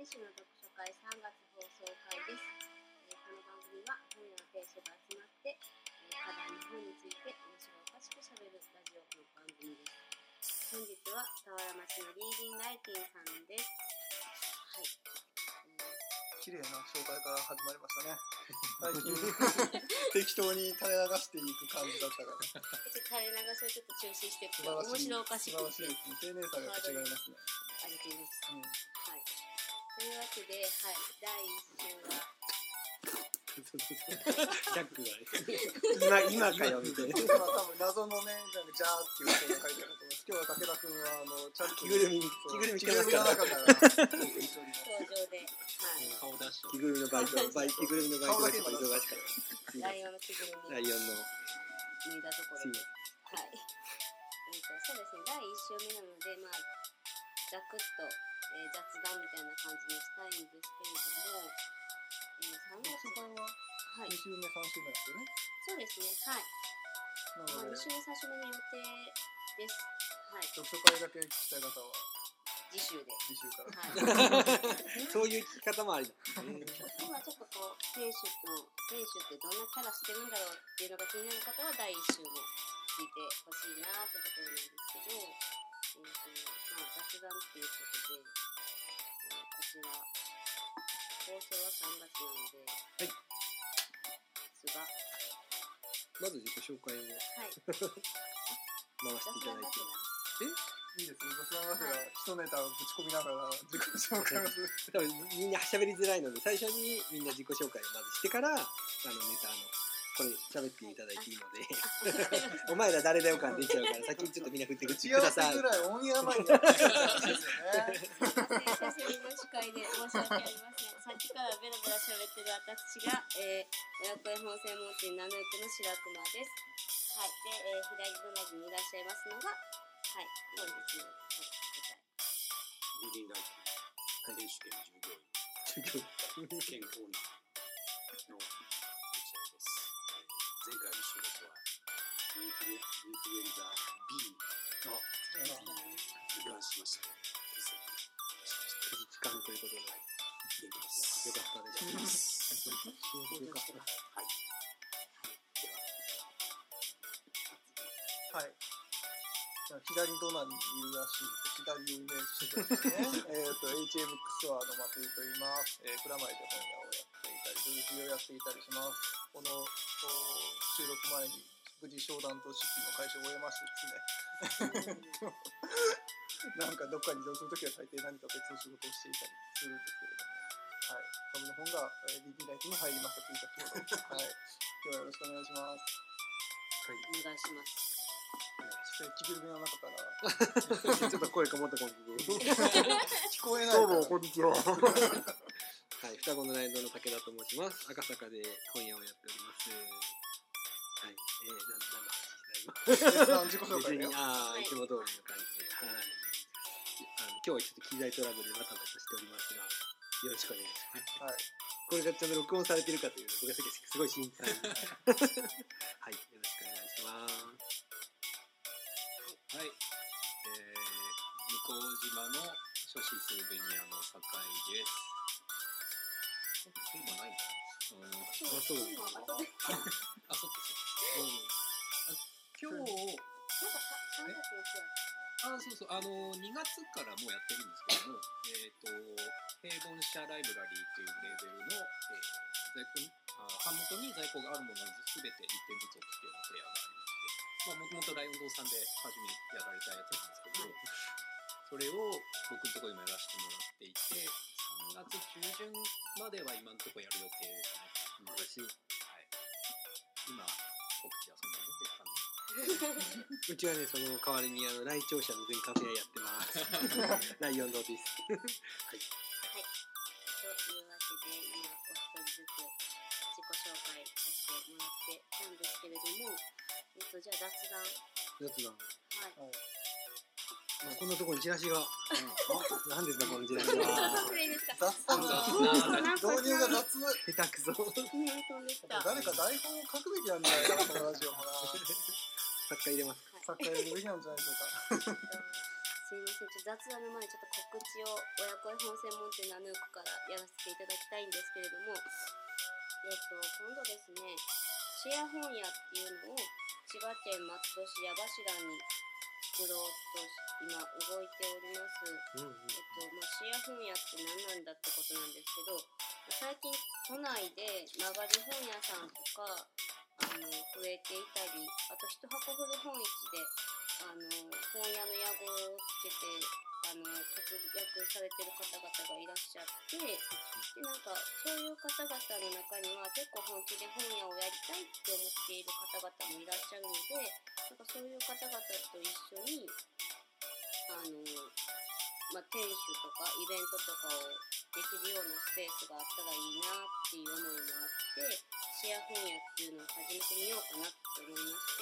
第1週の読書会3月放送会です。この番組は本屋の亭主が集まって、課題の本について面白おかしくしゃべるラジオの番組です。本日は田原町のリーディンライティンさんです。はい。 綺麗な紹介から始まりましたね。最近適当に垂れ流していく感じだったから。 垂れ流しをちょっと中止して面白おかしく素晴らしいですね。丁寧さが違いますね。 ありがとうございます。はい。というわけで、はい、第1週はジャックが今かよみたいな。 今多分謎のね、なんかジャーっていう人が書いてあると思います。今日は武田君はちゃんと着ぐるみ着てますから。 着ぐるみの中から登場で、はい。 顔出して。着ぐるみのバイト着ぐるみのバイトがちょっと忙しかった。 ライオンの着ぐるみ。 ライオンの脱いだところで、はい。そうですね。第1週目なので、まあざくっと、雑談みたいな感じにしたいんですけれども。3月は2週目、3週目ですよね。 そうですね、はい。2週目、3週目の予定です。はい。 読書会だけ聞きたい方は次週から。 はい、そういう聞き方もありだ。 今ちょっとこう店主ってどんなキャラしてるんだろうっていうのが気になる方は第1週も聞いてほしいなってところなんですけど、まあ雑談っていうことで、こちら。放送は3月なので、はい。ですが、 まず自己紹介を、はい、回していただいて。 いいですね。雑談がてら一ネタをぶち込みながら自己紹介をする。 多分みんな喋りづらいので、最初にみんな自己紹介をまずしてから、ネタこれ喋っていただいていいのでお前ら誰だよ感出ちゃうから先にちょっとみんな振ってください。 ぐらいオンエア前にやってるんですよね。 久しぶりの司会で申し訳ありません。さっきからベラベラ喋ってる私が、親子絵本専門店ナヌークの白熊です。はい。で、左隣にいらっしゃいますのが、はい、本日の答え。 リーディンライティン、選手兼従業員、兼オーナーの前回の収録はインフルエンザ B の罹患しました。 期日間ということで元気です。 よかったです。よかった。 はい。 はい。左隣にいるらしいです。左をイメージしてですね。HA ブックストアの松井と言います。蔵前で本屋をやっていたり、ブースをやっていたりします。この収録前に無事商談と執筆の開始を終えましてですねなんかどっかに移動するときは大抵何か別の仕事をしていたりするんですけれども、はい、株の本が DD ライトに入りましたという先ほど、はい、今日はよろしくお願いします。 はい、お願いします。 着ぐるみの中からちょっと声かもった感じで聞こえない。 どうもこんにちははい、双子のライドの武田と申します。赤坂で本屋をやっております。はい、何の話自己紹介だよ。 いつも通りの感じで、はい。今日はちょっと機材トラブルでバタバタしておりますが、よろしくお願いします。はい。これがちゃんと録音されてるかというの僕がすごい心配。はい、よろしくお願いします。 はい。向島の書士スーベニアの酒井です。今ないんだな。 そうです。 そっか。今日そう2月からもうやってるんですけども、平凡社ライブラリーというレーベルの、版元に在庫があるものを全て1点ずつ置くっていうようなプレイヤーがありまして、もともとライオン堂さんで初めやられたやつなんですけど、それを僕のところでもやらせてもらっていて、3月中旬までは今のところやる予定ですね。はい。今告知はそんなもんですかね。 うちはね、その代わりに来庁者の全カフェやってますライオン堂ですはい。 はい。というわけで今お一人ずつ自己紹介させてもらってたんですけれども、じゃあ雑談。はい。 こんなところにチラシが。何ですかこのチラシは。 雑談導入が雑。 下手くそ。 誰か台本を書くべきなんじゃないかなこのラジオもな。 作家入れます。 作家入れるべきなんじゃないでしょうか。 すすみません、雑談の前にちょっと告知を親子絵本専門店のアヌークからやらせていただきたいんですけれども、今度ですね、シェア本屋っていうのを千葉県松戸市矢柱に作ろうと今動いております。シェア本屋って何なんだってことなんですけど、最近都内で曲がり本屋さんとか増えていたり、あと一箱古本市で本屋の屋号をつけて活躍されてる方々がいらっしゃって、でなんかそういう方々の中には結構本気で本屋をやりたいって思っている方々もいらっしゃるので、なんかそういう方々と一緒に店主とかイベントとかをできるようなスペースがあったらいいなっていう思いもあって、シェア本屋っていうのを始めてみようかなって思いまして、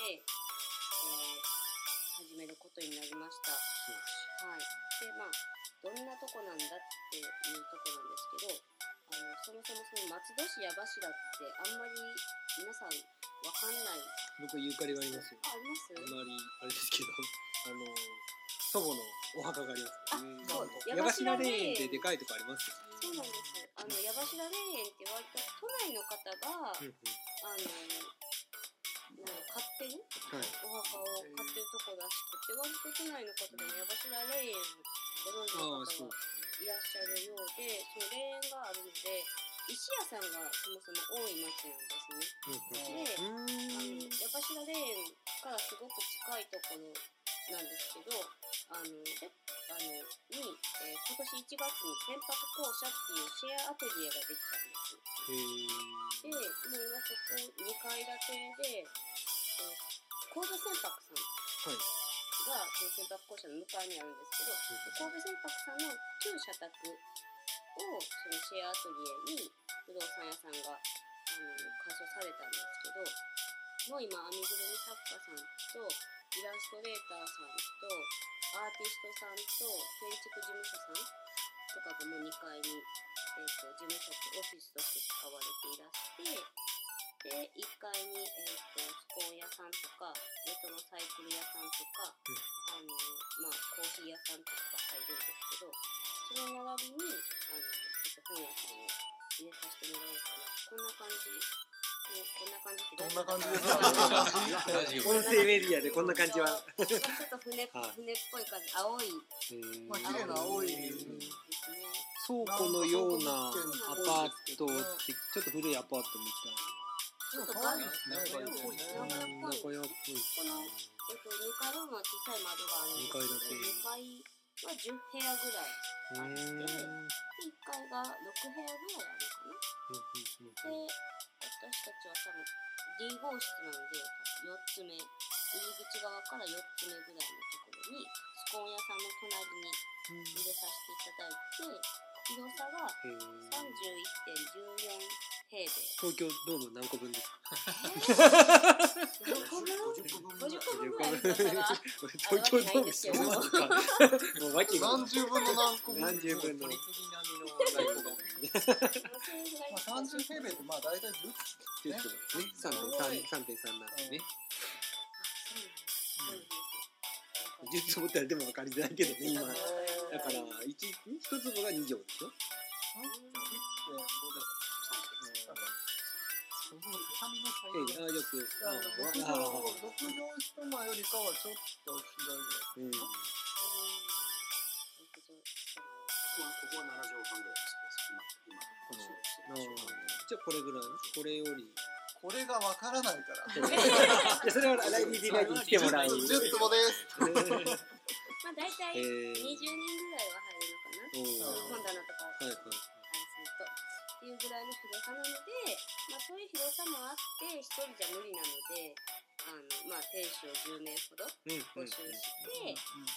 始めることになりました。はい。で、どんなとこなんだっていうとこなんですけど、そもそもその松戸市矢柱ってあんまり皆さんわかんない。 僕ゆかりがありますよ。 あります？ あまりあれですけど、祖母のお墓があります。 そう、 矢柱霊園ってでかいとこありますよね。 そうなんです。矢柱霊園って割と都内の方が、買ってる、お墓を買ってるとこらしくて、割と都内の方でも矢柱霊園をご存知の方がいらっしゃるようで、その霊園があるので、石屋さんがそもそも多い町なんですね。で、矢柱霊園からすごく近いところなんですけど、今年1月に船舶公社っていうシェアアトリエができたんです。で、もう今そこ2階建てで、神戸船舶さんがその船舶公社の向かいにあるんですけど、神戸船舶さんの旧社宅をそのシェアアトリエに不動産屋さんが改装されたんですけど、もう今編みぐるみ作家さんとイラストレーターさんとアーティストさんと建築事務所さんとかがもう2階に、事務所とオフィスとして使われていらして、で1階に、スコーン屋さんとかレトロサイクル屋さんとか、コーヒー屋さんとかが入るんですけど、その並びにちょっと本屋さんを入れさせてもらおうかな。こんな感じってどんな感じですか？ 音声メディアでこんな感じはちょっと船っぽい感じ、青い綺麗な青いですね。 倉庫のようなアパートってちょっと古いアパートみたいちょっとガリ名古屋っぽいですね。 な。中屋っぽい。 この、2階は小さい窓があるんですけど、2階は10部屋ぐらいあって、1階が6部屋ぐらいあるかな。で、私たちは多分 D 号室なので4つ目、入り口側から4つ目ぐらいのところにスコーン屋さんの隣に入れさせていただいて、広さが 31.14 平米。 東京ドーム何個分ですか何個分？50個分ぐらいの広さが東京ドームしてますかもう訳が何十分の何個分何十分の取り次ぎ並みの大規模 30平米って大体10 10キロですね。3.3 なんですね。10坪ってあれでも分かりづらいけどね、今。だから1坪が2畳でしょ。よく 6畳一間よりかはちょっと広いぐらい。 ここは7畳半ぐらいですじゃあこれぐらい、これよりこれがわからないからそれは来日に来てもらい 10坪です大体20人ぐらいは入るのかな、本棚とかするとっていうぐらいの広さなので、そういう広さもあって一人じゃ無理なので店主を10名ほど募集して、で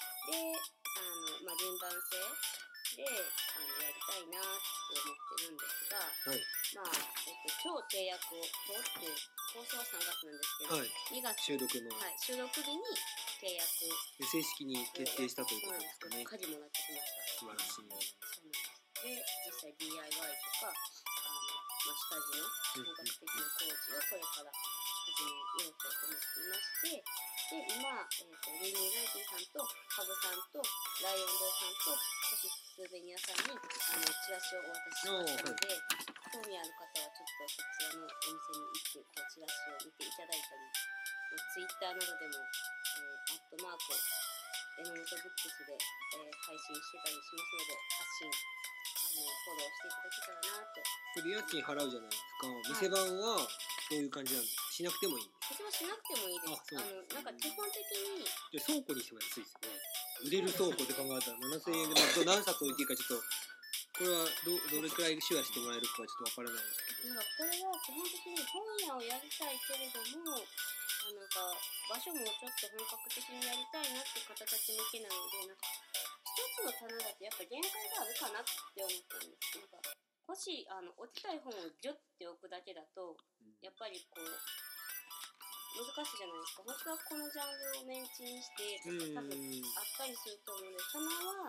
順番制でやりたいなって思ってるんですが、今日契約を取って放送は3月なんですけど、2月収録の収録日に契約正式に決定したということですかね。 舵もらってきました。 素晴らしい。 そうなんです。で実際 DIY とか下地の本格的な工事をこれから始めようと思っていまして、で今リーニーライティさんとカブさんとライオン堂さんと星スーベニアさんにチラシをお渡ししましたので、興味ある方はちょっとそちらのお店に行ってこうチラシを見ていただいたり、ツイッターなどでも、@榎本ブックスで、配信してたりしますので、フォローしていただけたらなと。 これ家賃払うじゃないですか。店番はどういう感じなんですか？しなくてもいい？ 私はしなくてもいいです。なんか基本的にじゃあ倉庫にしても安いですよね。売れる倉庫で考えたら7000円で、何冊置いていいかちょっとこれはどれくらいシェアしてもらえるかはちょっとわからないですけど。 なんかこれは基本的に本屋をやりたいけれども、なんか場所もちょっと本格的にやりたいなって方たち向けなので、なんか一つの棚だとやっぱ限界があるかなって思ったんです。なんかもし置きたい本をギュッて置くだけだと、やっぱりこう難しいじゃないですか。本当はこのジャンルをメンチにしてとか多分あったりすると思うので、棚は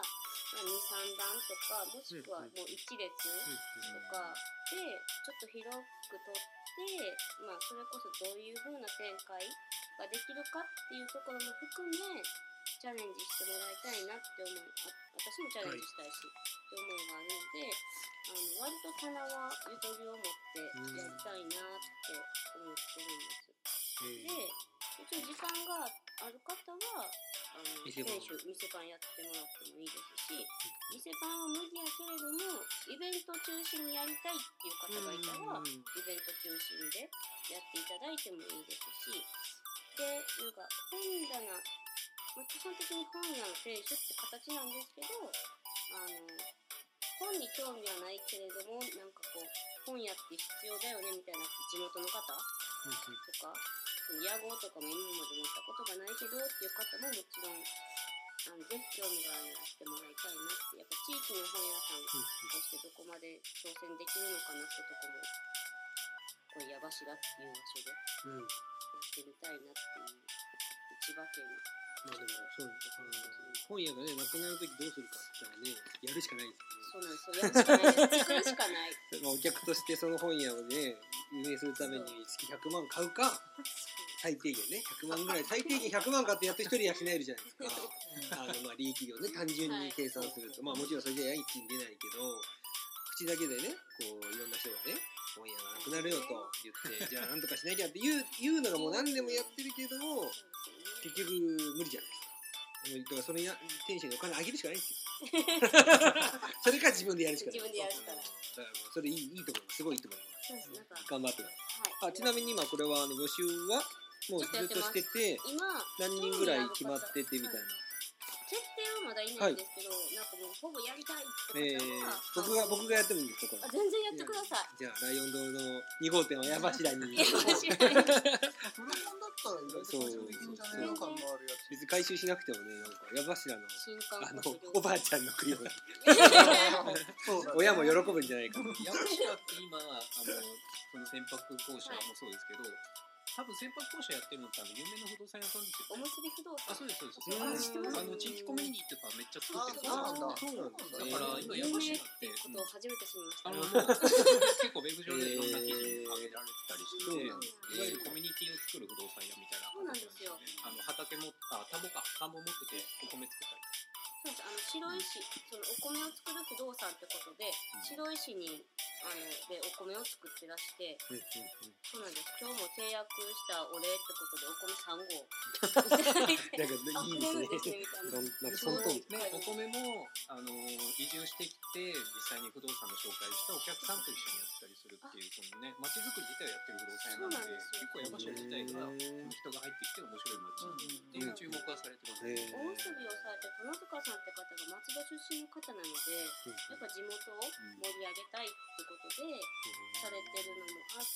2、3段とか、もしくはもう1列とかでちょっと広く取って、それこそどういう風な展開ができるかっていうところも含めチャレンジしてもらいたいなって思い、私もチャレンジしたいし、って思いがあるので、割と棚はゆとりを持ってやりたいなって思ってるんです。で、もちろん時間がある方は店番やってもらってもいいですし、店番は無理やけれどもイベント中心にやりたいっていう方がいたら、イベント中心でやっていただいてもいいですし、で、なんか本棚、基本的に本屋の店主って形なんですけど、本に興味はないけれども、なんかこう本屋って必要だよねみたいな地元の方とか、屋号とかも今まで持ったことがないけどっていう方ももちろんぜひ興味があるのにしてもらいたいなって、やっぱ地域の本屋さんとしてどこまで挑戦できるのかなってとこもこう矢柱っていう場所でやってみたいなっていう、千葉県のでもそう本屋がねなくなるときどうするかって言ったらね、やるしかないですよね。 そうなんですよ、やるしかないです。作るしかない。 お客としてその本屋をね運営するために月100万買うか、最低限ね100万ぐらい、最低限100万買ってやっと1人養えるじゃないですか。利益をね単純に計算すると、もちろんそれじゃ家賃出ないけど、口だけでねこういろんな人がね本屋がなくなるよと言ってじゃあなんとかしなきゃって言うのがもう何でもやってるけども、結局無理じゃないですか。だからそれ店主にお金あげるしかないんですよ。それか自分でやるしかない。 自分でやるしかない。 だからもうそれいいと思います。すごいいいと思います。 そうです。なんか頑張ってください。ちなみに今これは募集はもうずっとしてて、何人ぐらい決まっててみたいな。 決定はまだいないんですけど、なんかもうほぼやりたいって方は、 僕がやってもいいんですかこれ。 全然やってください。 じゃあライオン堂の2号店は矢柱に。 それ本だったら意外と回収できるんじゃないの感のあるやつ。 別に回収しなくてもね、なんか矢柱のおばあちゃんの供養に親も喜ぶんじゃないかな。 矢柱って今その船舶公社もそうですけど、多分船舶公社やってるのって有名な不動産屋さんですよ。 おむすび不動産。 そうですそうです。知ってます。地域コミュニティとかめっちゃ作ってる。 そうなんだ。 だから今矢柱ってことを初めて知りました。 結構ウェブ上でいろんな記事に上げられてたりして、いわゆるコミュニティを作る不動産屋みたいな。 そうなんですよ。 畑も田んぼ持っててお米作ったり。 そうです。白石、そのお米を作る不動産ってことで、白石にでお米を作ってらして、そうなんです。今日も契約したお礼ってことでお米3合いただいて、 なんかいいですね。なんかその通りね、お米も移住してきて実際に不動産の紹介したお客さんと一緒にやったりするっていう、そのね街づくり自体をやってる不動産屋なので、結構矢柱自体が人が入ってきて面白い街っていう注目はされてます。 おむすびをされてる殿塚さんって方が松戸出身の方なので、やっぱ地元を盛り上げたいってことでされてるのもあって、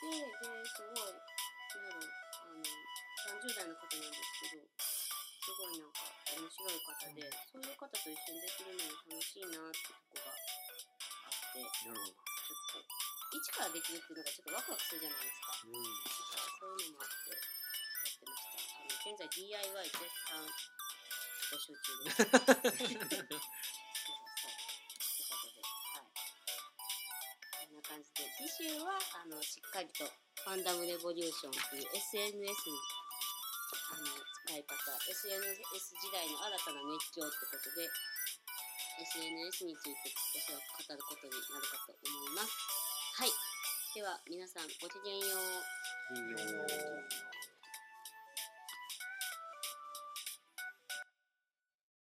ですごい30代の方なんですけど、すごいなんか面白い方で、そういう方と一緒にできるのも楽しいなってとこがあって、ちょっと一からできるっていうのがちょっとワクワクするじゃないですか。そういうのもあってやってました。現在 DIY 絶賛募集中です。そうということで、こんな感じで次週はしっかりとファンダムレボリューションっていう SNS に使タイパタ SNS 時代の新たな熱狂ってことで SNS についておそらく語ることになるかと思います。はい、では皆さんごきげんよう。 いいよ。